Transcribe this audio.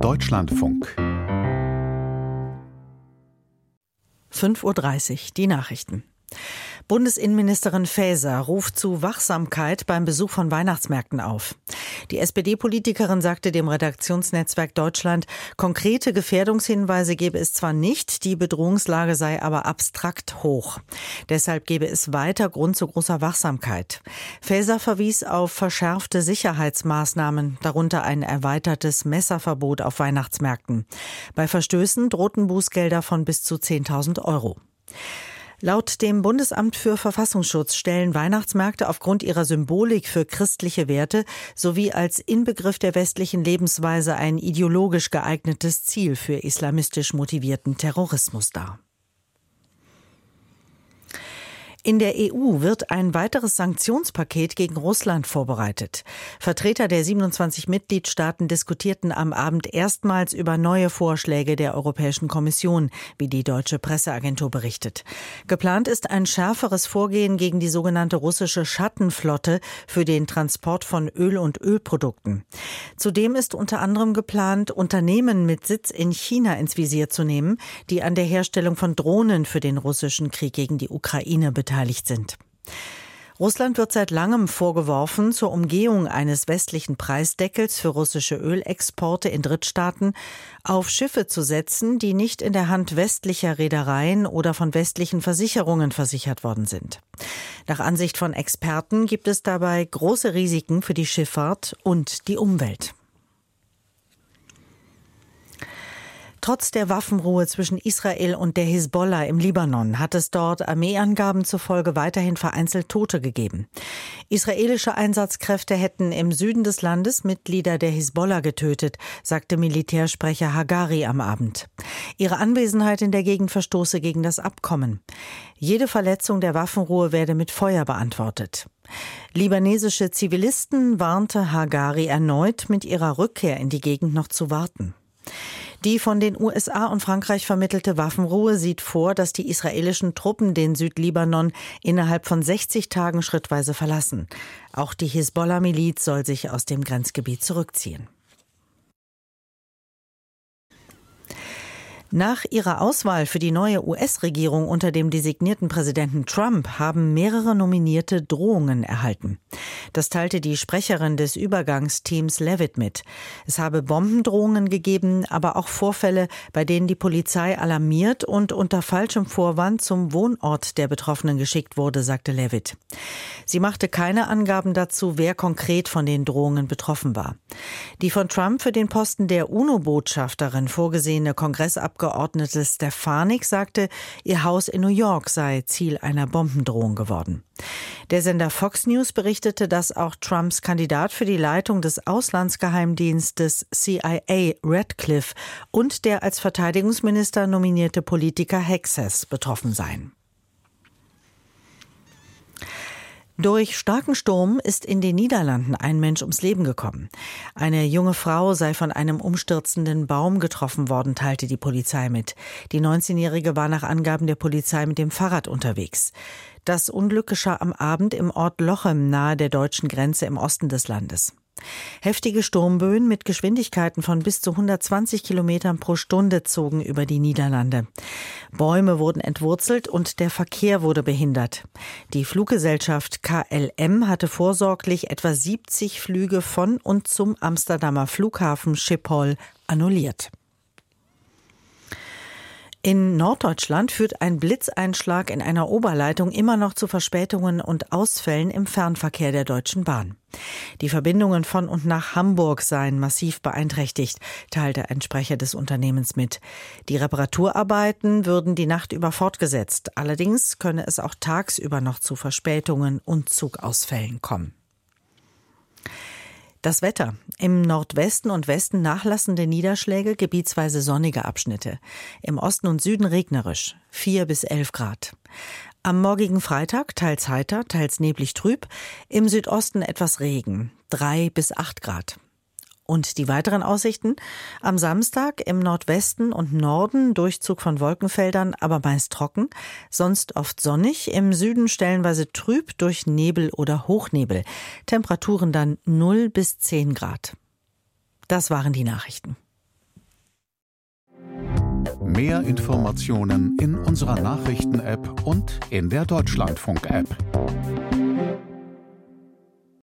Deutschlandfunk. 5:30 Uhr, die Nachrichten. Bundesinnenministerin Faeser ruft zu Wachsamkeit beim Besuch von Weihnachtsmärkten auf. Die SPD-Politikerin sagte dem Redaktionsnetzwerk Deutschland, konkrete Gefährdungshinweise gebe es zwar nicht, die Bedrohungslage sei aber abstrakt hoch. Deshalb gebe es weiter Grund zu großer Wachsamkeit. Faeser verwies auf verschärfte Sicherheitsmaßnahmen, darunter ein erweitertes Messerverbot auf Weihnachtsmärkten. Bei Verstößen drohten Bußgelder von bis zu 10.000 Euro. Laut dem Bundesamt für Verfassungsschutz stellen Weihnachtsmärkte aufgrund ihrer Symbolik für christliche Werte sowie als Inbegriff der westlichen Lebensweise ein ideologisch geeignetes Ziel für islamistisch motivierten Terrorismus dar. In der EU wird ein weiteres Sanktionspaket gegen Russland vorbereitet. Vertreter der 27 Mitgliedstaaten diskutierten am Abend erstmals über neue Vorschläge der Europäischen Kommission, wie die deutsche Presseagentur berichtet. Geplant ist ein schärferes Vorgehen gegen die sogenannte russische Schattenflotte für den Transport von Öl und Ölprodukten. Zudem ist unter anderem geplant, Unternehmen mit Sitz in China ins Visier zu nehmen, die an der Herstellung von Drohnen für den russischen Krieg gegen die Ukraine beteiligt sind. Russland wird seit langem vorgeworfen, zur Umgehung eines westlichen Preisdeckels für russische Ölexporte in Drittstaaten auf Schiffe zu setzen, die nicht in der Hand westlicher Reedereien oder von westlichen Versicherungen versichert worden sind. Nach Ansicht von Experten gibt es dabei große Risiken für die Schifffahrt und die Umwelt. Trotz der Waffenruhe zwischen Israel und der Hisbollah im Libanon hat es dort Armeeangaben zufolge weiterhin vereinzelt Tote gegeben. Israelische Einsatzkräfte hätten im Süden des Landes Mitglieder der Hisbollah getötet, sagte Militärsprecher Hagari am Abend. Ihre Anwesenheit in der Gegend verstoße gegen das Abkommen. Jede Verletzung der Waffenruhe werde mit Feuer beantwortet. Libanesische Zivilisten warnte Hagari erneut, mit ihrer Rückkehr in die Gegend noch zu warten. Die von den USA und Frankreich vermittelte Waffenruhe sieht vor, dass die israelischen Truppen den Südlibanon innerhalb von 60 Tagen schrittweise verlassen. Auch die Hisbollah-Miliz soll sich aus dem Grenzgebiet zurückziehen. Nach ihrer Auswahl für die neue US-Regierung unter dem designierten Präsidenten Trump haben mehrere Nominierte Drohungen erhalten. Das teilte die Sprecherin des Übergangsteams Leavitt mit. Es habe Bombendrohungen gegeben, aber auch Vorfälle, bei denen die Polizei alarmiert und unter falschem Vorwand zum Wohnort der Betroffenen geschickt wurde, sagte Leavitt. Sie machte keine Angaben dazu, wer konkret von den Drohungen betroffen war. Die von Trump für den Posten der UNO-Botschafterin vorgesehene Kongressabgeordnete Stefanik sagte, ihr Haus in New York sei Ziel einer Bombendrohung geworden. Der Sender Fox News berichtete, dass auch Trumps Kandidat für die Leitung des Auslandsgeheimdienstes CIA Radcliffe und der als Verteidigungsminister nominierte Politiker Hexes betroffen seien. Durch starken Sturm ist in den Niederlanden ein Mensch ums Leben gekommen. Eine junge Frau sei von einem umstürzenden Baum getroffen worden, teilte die Polizei mit. Die 19-Jährige war nach Angaben der Polizei mit dem Fahrrad unterwegs. Das Unglück geschah am Abend im Ort Lochem nahe der deutschen Grenze im Osten des Landes. Heftige Sturmböen mit Geschwindigkeiten von bis zu 120 Kilometern pro Stunde zogen über die Niederlande. Bäume wurden entwurzelt und der Verkehr wurde behindert. Die Fluggesellschaft KLM hatte vorsorglich etwa 70 Flüge von und zum Amsterdamer Flughafen Schiphol annulliert. In Norddeutschland führt ein Blitzeinschlag in einer Oberleitung immer noch zu Verspätungen und Ausfällen im Fernverkehr der Deutschen Bahn. Die Verbindungen von und nach Hamburg seien massiv beeinträchtigt, teilte ein Sprecher des Unternehmens mit. Die Reparaturarbeiten würden die Nacht über fortgesetzt. Allerdings könne es auch tagsüber noch zu Verspätungen und Zugausfällen kommen. Das Wetter. Im Nordwesten und Westen nachlassende Niederschläge, gebietsweise sonnige Abschnitte. Im Osten und Süden regnerisch, 4 bis 11 Grad. Am morgigen Freitag teils heiter, teils neblig trüb. Im Südosten etwas Regen, 3 bis 8 Grad. Und die weiteren Aussichten? Am Samstag im Nordwesten und Norden Durchzug von Wolkenfeldern, aber meist trocken. Sonst oft sonnig, im Süden stellenweise trüb durch Nebel oder Hochnebel. Temperaturen dann 0 bis 10 Grad. Das waren die Nachrichten. Mehr Informationen in unserer Nachrichten-App und in der Deutschlandfunk-App.